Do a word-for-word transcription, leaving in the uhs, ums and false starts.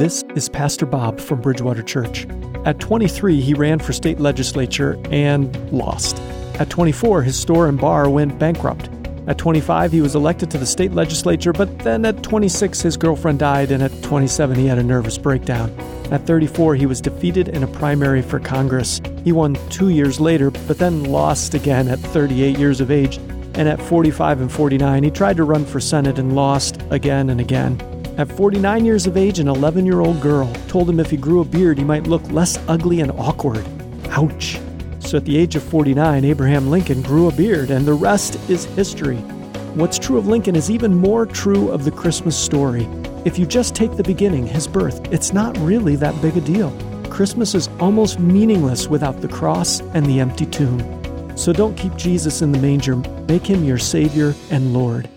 This is Pastor Bob from Bridgewater Church. At twenty-three, he ran for state legislature and lost. At twenty-four, his store and bar went bankrupt. At twenty-five, he was elected to the state legislature, but then at twenty-six, his girlfriend died, and at twenty-seven, he had a nervous breakdown. At thirty-four, he was defeated in a primary for Congress. He won two years later, but then lost again at thirty-eight years of age. And at forty-five and forty-nine, he tried to run for Senate and lost again and again. At forty-nine years of age, an eleven-year-old girl told him if he grew a beard, he might look less ugly and awkward. Ouch. So at the age of forty-nine, Abraham Lincoln grew a beard, and the rest is history. What's true of Lincoln is even more true of the Christmas story. If you just take the beginning, his birth, it's not really that big a deal. Christmas is almost meaningless without the cross and the empty tomb. So don't keep Jesus in the manger. Make him your Savior and Lord.